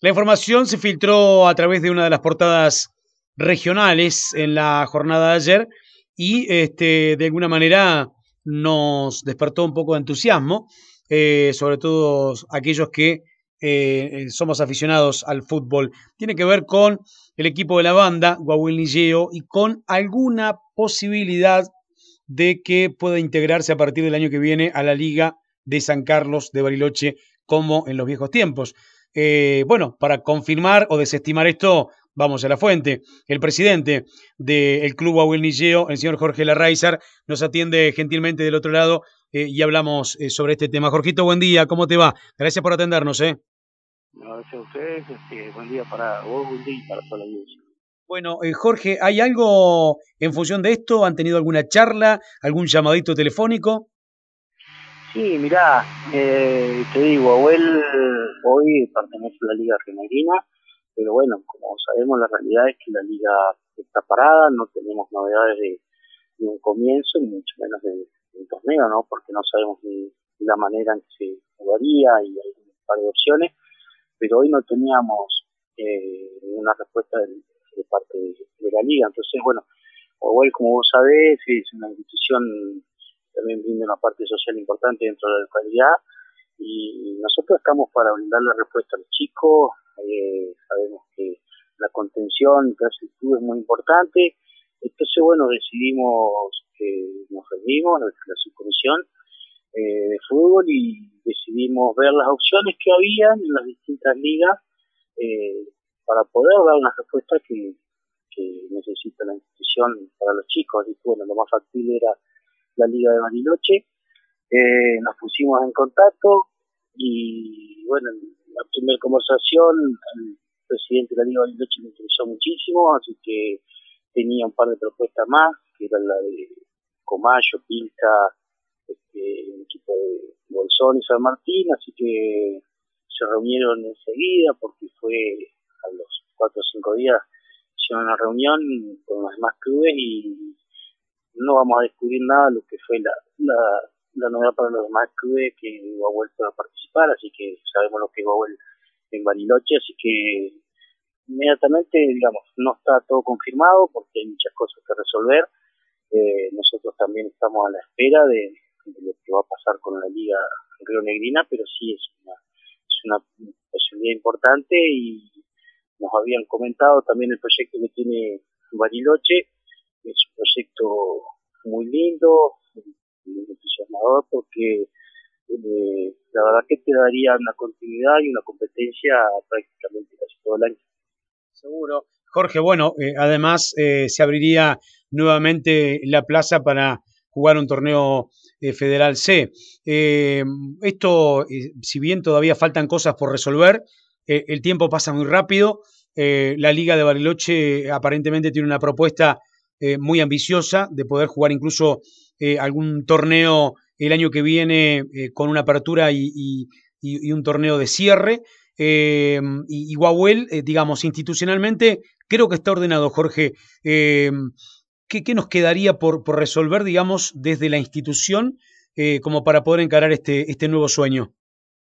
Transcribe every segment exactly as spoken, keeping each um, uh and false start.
La información se filtró a través de una de las portadas regionales en la jornada de ayer y este, de alguna manera nos despertó un poco de entusiasmo, eh, sobre todo aquellos que eh, somos aficionados al fútbol. Tiene que ver con el equipo de la banda, Guahuil Nilleo, y con alguna posibilidad de que pueda integrarse a partir del año que viene a la Liga de San Carlos de Bariloche como en los viejos tiempos. Eh, bueno, para confirmar o desestimar esto, vamos a la fuente. El presidente del Club Guahuil Nilleo, el señor Jorge Larraizar, nos atiende gentilmente del otro lado eh, y hablamos eh, sobre este tema. Jorgito, buen día, ¿cómo te va? Gracias por atendernos. ¿eh? Gracias a ustedes, este, buen día para vos, buen día y para toda la audiencia. Bueno, eh, Jorge, ¿hay algo en función de esto? ¿Han tenido alguna charla, algún llamadito telefónico? Sí, mirá, eh, te digo, Abuel hoy pertenece a la Liga Argentina, pero bueno, como sabemos, la realidad es que la Liga está parada, no tenemos novedades de, de un comienzo, ni mucho menos de, de un torneo, ¿no? Porque no sabemos ni, ni la manera en que se jugaría y hay un par de opciones, pero hoy no teníamos eh, ninguna respuesta de, de parte de, de la Liga, entonces, bueno, Abuel, como vos sabés, es una institución también brinda una parte social importante dentro de la localidad y nosotros estamos para brindarle respuesta a los chicos. Eh, sabemos que la contención que hace el club es muy importante, entonces bueno, decidimos que nos reunimos, la subcomisión eh, de fútbol, y decidimos ver las opciones que había en las distintas ligas eh, para poder dar una respuesta que, que necesita la institución para los chicos. Y bueno, lo más factible era la Liga de Bariloche. Eh, nos pusimos en contacto y bueno, en la primera conversación el presidente de la Liga de Bariloche me interesó muchísimo, así que tenía un par de propuestas más, que era la de Comayo, Pilca, este, el equipo de Bolsón y San Martín, así que se reunieron enseguida porque fue a los cuatro o cinco días hicieron una reunión con los demás clubes y no vamos a descubrir nada de lo que fue la, la, la novedad para los demás clubes que Guahuel pueda participar, así que sabemos lo que es Guahuel en Bariloche, así que inmediatamente, digamos, no está todo confirmado porque hay muchas cosas que resolver. Eh, nosotros también estamos a la espera de, de lo que va a pasar con la Liga Rionegrina, pero sí es una, es una posibilidad importante y nos habían comentado también el proyecto que tiene Bariloche. Es un proyecto muy lindo, muy entusiasmador, porque eh, la verdad que te daría una continuidad y una competencia prácticamente casi todo el año. Seguro. Jorge, bueno, eh, además eh, se abriría nuevamente la plaza para jugar un torneo eh, Federal C. Eh, esto, eh, si bien todavía faltan cosas por resolver, eh, el tiempo pasa muy rápido. Eh, la Liga de Bariloche aparentemente tiene una propuesta eh, muy ambiciosa de poder jugar incluso eh, algún torneo el año que viene eh, con una apertura y, y, y un torneo de cierre. Eh, y, y Guahuel, eh, digamos, institucionalmente, creo que está ordenado, Jorge. Eh, ¿qué, ¿Qué nos quedaría por, por resolver, digamos, desde la institución eh, como para poder encarar este, este nuevo sueño?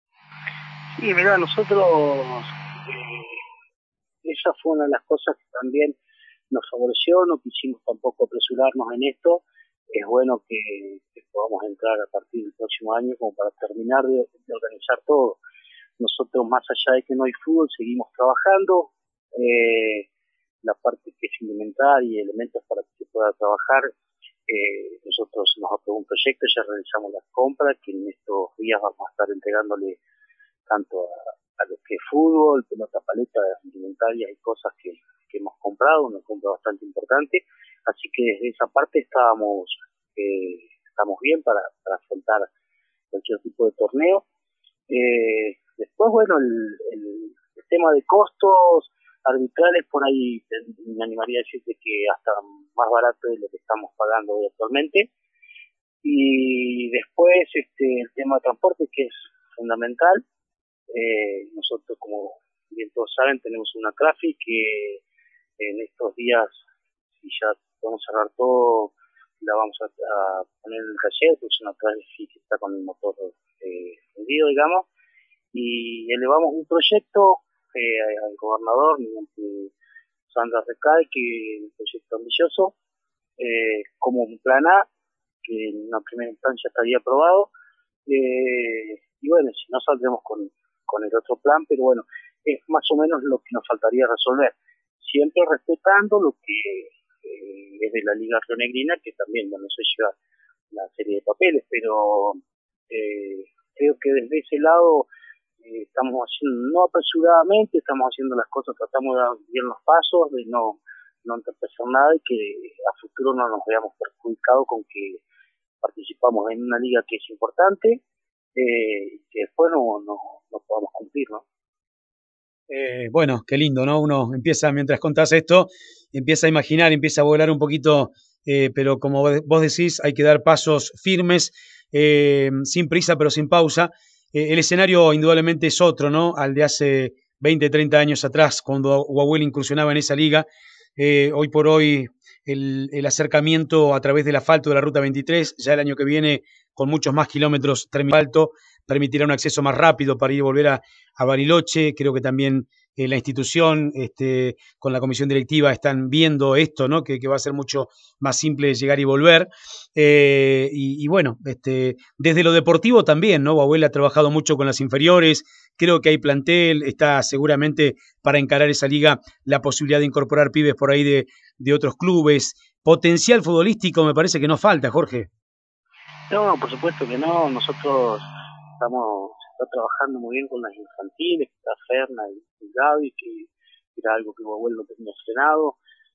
Sí, mira, nosotros, eh, esa fue una de las cosas que también nos favoreció, no quisimos tampoco apresurarnos en esto. Es bueno que, que podamos entrar a partir del próximo año como para terminar de, de organizar todo. Nosotros, más allá de que no hay fútbol, seguimos trabajando. Eh, la parte que es indumentaria y elementos para que se pueda trabajar. Eh, nosotros nos aprobó un proyecto, ya realizamos las compras, que en estos días vamos a estar entregándole tanto a, a lo que es fútbol, pelota paleta, indumentaria y cosas que, que hemos comprado, una compra bastante importante. Así que desde esa parte estábamos, eh, estamos bien para, para afrontar cualquier tipo de torneo. Eh, después, bueno, el, el, el tema de costos arbitrales, por ahí me animaría a decirte que hasta más barato de lo que estamos pagando hoy actualmente. Y después este el tema de transporte, que es fundamental. Eh, nosotros, como bien todos saben, tenemos una traffic que en estos días, si ya podemos cerrar todo, la vamos a, a poner en el taller, porque es una traffic que está con el motor eh, fundido, digamos, y elevamos un proyecto eh, al gobernador mediante Sandra Recay que el proyecto ambicioso, eh, como un plan A, que en una primera instancia estaría aprobado, eh, y bueno, si no saldremos con, con el otro plan, pero bueno, es más o menos lo que nos faltaría resolver, siempre respetando lo que eh, es de la Liga Rionegrina, que también, bueno, se lleva una serie de papeles, pero eh, creo que desde ese lado eh, estamos haciendo, no apresuradamente, estamos haciendo las cosas, tratamos de dar bien los pasos, de no, no entorpecer nada y que a futuro no nos veamos perjudicados con que participamos en una liga que es importante, eh, que después no, no, no podamos cumplir, ¿no? Eh, bueno, qué lindo, ¿no? Uno empieza, mientras contás esto, empieza a imaginar, empieza a volar un poquito, eh, pero como vos decís, hay que dar pasos firmes, eh, sin prisa, pero sin pausa. Eh, el escenario indudablemente es otro, ¿no? Al de hace veinte, treinta años atrás, cuando Guahuel incursionaba en esa liga. Eh, hoy por hoy, el, el acercamiento a través del asfalto de la Ruta veintitrés, ya el año que viene, con muchos más kilómetros terminal alto, permitirá un acceso más rápido para ir y volver a, a Bariloche. Creo que también eh, la institución, este, con la comisión directiva, están viendo esto, ¿no? Que, que va a ser mucho más simple llegar y volver. Eh, y, y, bueno, este, desde lo deportivo también, ¿no? Guahuel ha trabajado mucho con las inferiores, creo que hay plantel, está seguramente para encarar esa liga la posibilidad de incorporar pibes por ahí de, de otros clubes. Potencial futbolístico me parece que no falta, Jorge. No, por supuesto que no, nosotros estamos está trabajando muy bien con las infantiles, está Ferna y, y Gaby, que era algo que Guahuel no tenía frenado,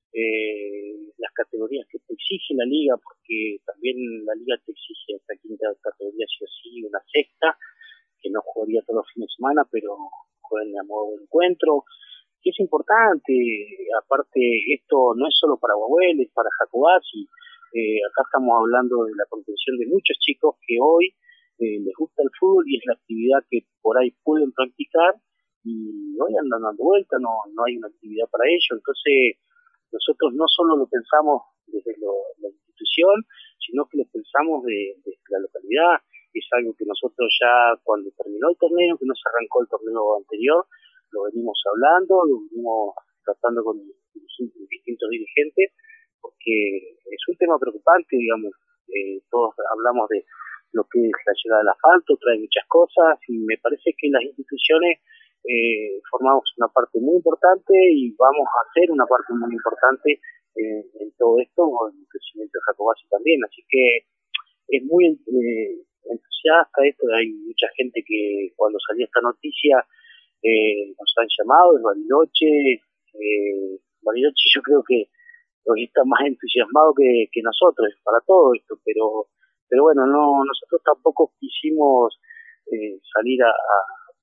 eh, las categorías que te exige la liga, porque también la liga te exige esta quinta categoría sí o sí, una sexta, que no jugaría todos los fines de semana, pero juegan a modo de encuentro, que es importante. Aparte, esto no es solo para Guahuel, es para Jacobacci. Eh, acá estamos hablando de la contención de muchos chicos que hoy eh, les gusta el fútbol y es la actividad que por ahí pueden practicar y hoy andan dando vuelta, no, no hay una actividad para ello. Entonces, nosotros no solo lo pensamos desde lo, la institución, sino que lo pensamos de, desde la localidad. Es algo que nosotros ya cuando terminó el torneo, que no se arrancó el torneo anterior, lo venimos hablando, lo venimos tratando con distintos dirigentes, porque es un tema preocupante, digamos, eh, todos hablamos de lo que es la llegada del asfalto, trae muchas cosas, y me parece que las instituciones eh, formamos una parte muy importante y vamos a hacer una parte muy importante eh, en todo esto, con el crecimiento de Jacobacci también, así que es muy eh, entusiasta esto, hay mucha gente que cuando salió esta noticia eh, nos han llamado, de Bariloche, eh, Bariloche yo creo que hoy está más entusiasmado que, que nosotros para todo esto, pero pero bueno, no nosotros tampoco quisimos eh, salir a, a,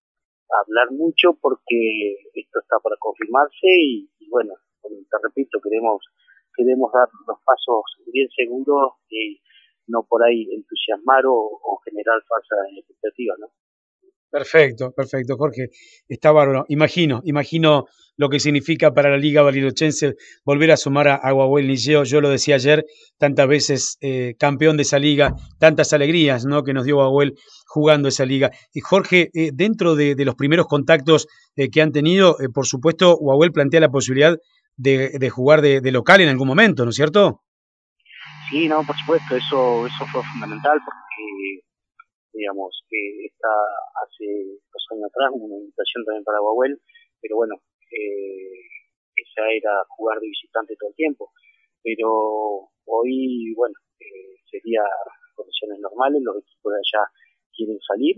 a hablar mucho porque esto está para confirmarse y, y bueno, te repito, queremos queremos dar los pasos bien seguros y no por ahí entusiasmar o, o generar falsas expectativas, ¿no? Perfecto, perfecto, Jorge. Está bárbaro. Imagino, imagino lo que significa para la Liga Barilochense volver a sumar a, a Guahuel Liceo. Yo lo decía ayer, tantas veces eh, campeón de esa liga, tantas alegrías, ¿no?, que nos dio Guahuel jugando esa liga. Y Jorge, eh, dentro de, de los primeros contactos eh, que han tenido, eh, por supuesto, Guahuel plantea la posibilidad de, de jugar de, de local en algún momento, ¿no es cierto? Sí, no, por supuesto, eso eso fue fundamental porque digamos, que está hace dos años atrás, una invitación también para Guahuel, pero bueno, eh, esa era jugar de visitante todo el tiempo, pero hoy, bueno, eh, sería condiciones normales, los equipos de allá quieren salir,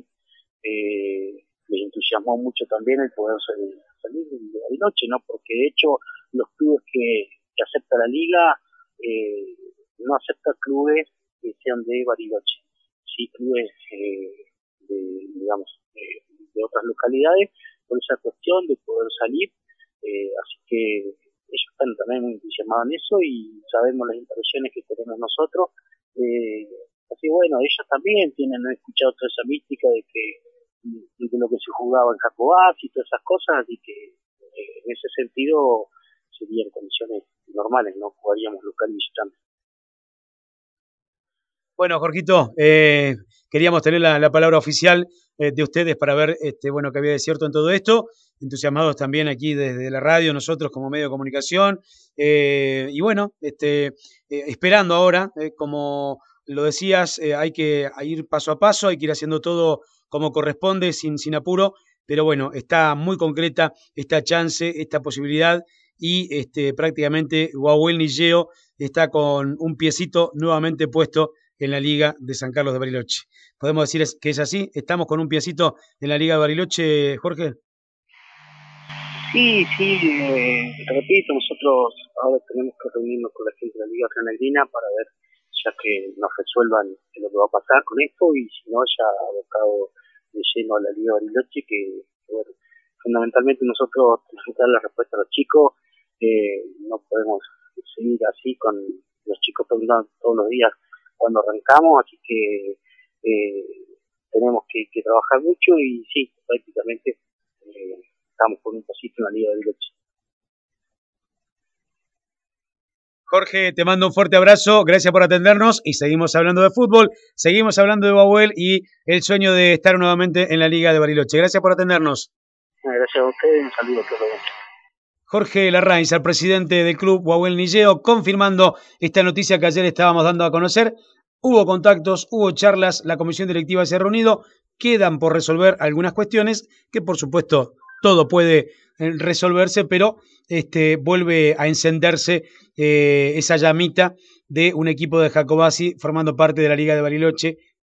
eh, les entusiasmó mucho también el poder salir, salir de Bariloche, ¿no? Porque de hecho los clubes que, que acepta la liga eh, no acepta clubes que sean de Bariloche, sí clubes eh, de, digamos, eh, de otras localidades, por esa cuestión de poder salir, eh, así que ellos están también muy entusiasmados en eso y sabemos las impresiones que tenemos nosotros, eh, así bueno, ellos también tienen, he escuchado toda esa mística de que de lo que se jugaba en Jacobacci y todas esas cosas, así que eh, en ese sentido serían condiciones normales, no jugaríamos local y visitante. Bueno, Jorgito, eh, queríamos tener la, la palabra oficial eh, de ustedes para ver este, bueno, qué había de cierto en todo esto entusiasmados también aquí desde la radio, nosotros como medio de comunicación, eh, y bueno, este, eh, esperando ahora, eh, como lo decías, eh, hay que ir paso a paso, hay que ir haciendo todo como corresponde, sin, sin apuro, pero bueno, está muy concreta esta chance, esta posibilidad, y este, prácticamente Guahuel Nilleo está con un piecito nuevamente puesto en la Liga de San Carlos de Bariloche. ¿Podemos decir que es así? ¿Estamos con un piecito en la Liga de Bariloche, Jorge? Sí, sí, eh, repito, nosotros ahora tenemos que reunirnos con la gente de la Liga Granadina para ver, ya que nos resuelvan lo que va a pasar con esto, y si no, ya abocado de lleno a la Liga Bariloche, que, que bueno, fundamentalmente nosotros tenemos que dar la respuesta a los chicos, eh, no podemos seguir así con los chicos preguntando todos los días cuando arrancamos, así que eh, tenemos que, que trabajar mucho, y sí, prácticamente eh, estamos con un pasito en la Liga de Bariloche. Jorge, te mando un fuerte abrazo, gracias por atendernos y seguimos hablando de fútbol, seguimos hablando de Guahuel y el sueño de estar nuevamente en la Liga de Bariloche. Gracias por atendernos. Gracias a ustedes, un saludo a todos. Jorge Larraín, el presidente del club Guahuel Nilleo, confirmando esta noticia que ayer estábamos dando a conocer. Hubo contactos, hubo charlas, la comisión directiva se ha reunido, quedan por resolver algunas cuestiones que por supuesto todo puede resolverse, pero este, vuelve a encenderse eh, esa llamita de un equipo de Jacobasi formando parte de la Liga de Bariloche,